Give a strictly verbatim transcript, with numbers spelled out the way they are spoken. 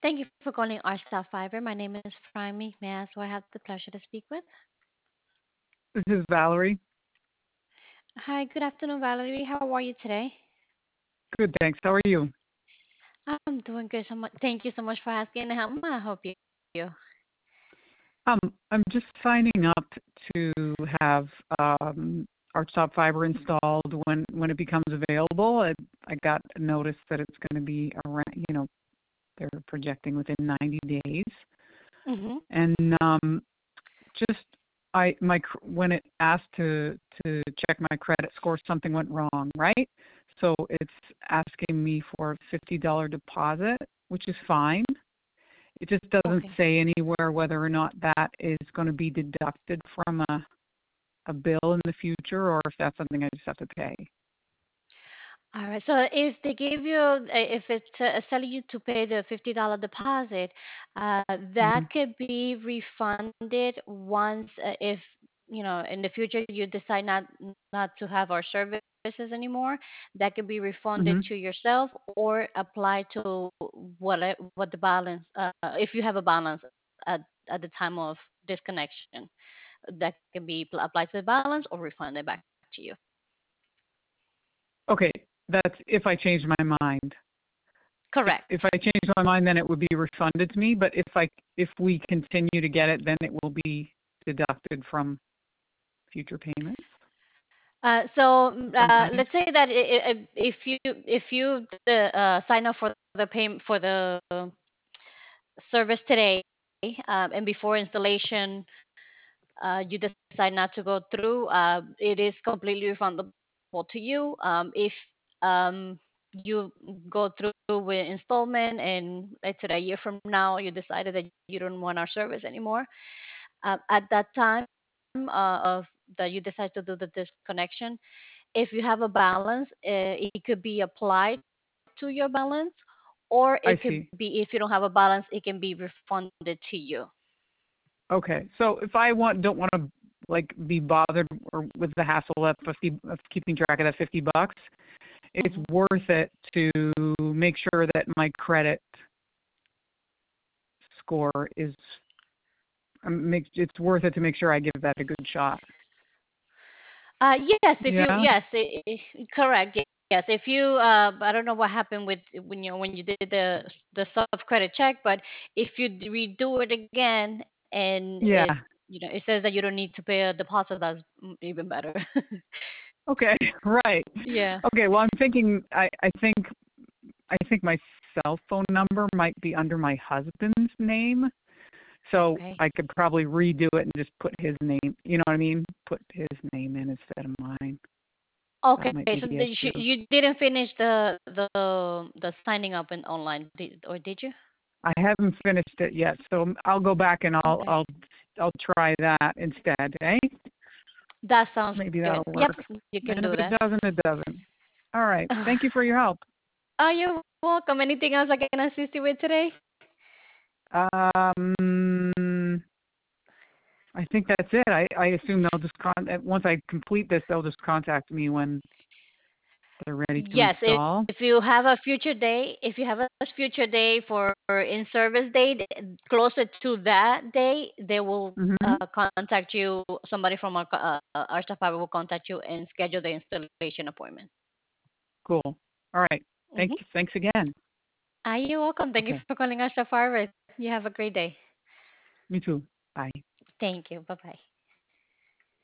Thank you for calling our Star Fiber. My name is Primy. May I ask who I have the pleasure to speak with? This is Valerie. Hi, good afternoon, Valerie. How are you today? Good, thanks. How are you? I'm doing good. So much. Thank you so much for asking. How may I help you? Um, I'm just signing up to have um, Archtop Fiber installed when when it becomes available. I, I got a notice that it's going to be around. You know, they're projecting within ninety days, Mm-hmm. and um, just I my cr- when it asked to to check my credit score, something went wrong, right? So it's asking me for a fifty dollar deposit, which is fine. It just doesn't Okay. say anywhere whether or not that is going to be deducted from a, a bill in the future or if that's something I just have to pay. All right. So if they give you, uh, if it's uh, telling you to pay the fifty dollar deposit, uh, that Hmm. could be refunded once, uh, if you know, in the future you decide not not to have our services anymore. That could be refunded Hmm. to yourself or applied to what it- what the balance, uh, if you have a balance at at the time of disconnection, that can be pl- applied to the balance or refunded back to you. Okay, that's if I change my mind. If Correct. if I change my mind, then it would be refunded to me. But if I if we continue to get it, then it will be deducted from future payments. Uh, so mm, uh, Sometimes. let's say that i- i- if you if you uh, sign up for the pay for the service today, um, and before installation, uh, you decide not to go through, uh, it is completely refundable to you. Um, if um, you go through with installment and let's say a year from now you decided that you don't want our service anymore, uh, at that time uh, of that you decide to do the disconnection, if you have a balance, uh, it could be applied to your balance, or I it could see. be if you don't have a balance, it can be refunded to you. Okay, so if I want don't want to like be bothered or with the hassle of fifty of keeping track of that fifty bucks, it's Hmm. worth it to make sure that my credit score is um, make it's worth it to make sure I give that a good shot. Uh, yes, if you Yeah. yes, i i correct. Yes, yes. If you uh, I don't know what happened with when you when you did the the soft credit check, but if you d- redo it again and Yeah. it you know it says that you don't need to pay a deposit, that's mm, even better. Okay. Right. Yeah. Okay. Well, I'm thinking. I I think I think my cell phone number might be under my husband's name, so Okay. I could probably redo it and just put his name. You know what I mean? Put his name in instead of mine. That Okay, might be so the did you, issue. you didn't finish the the the signing up in online, did, or did you? I haven't finished it yet, so I'll go back and I'll Okay, I'll I'll try that instead. Eh? that sounds Maybe good. that'll Yep, work. you can And if do it that. doesn't, it doesn't. All right. Thank you for your help. Oh, you're welcome. Anything else I can assist you with today? Um, I think that's it. I, I assume they'll just con- uh, once I complete this, they'll just contact me when they're ready to Yes, if install. if you have a future day, if you have a future day for in service date closer to that day, they will Mm-hmm. uh, contact you. Somebody from our co- uh, our staff will contact you and schedule the installation appointment. Cool. All right. Thank Mm-hmm. you. Thanks again. Ah, you're welcome. Thank you Okay. for calling us, Safari. You have a great day. Me too. Bye. Thank you. Bye bye.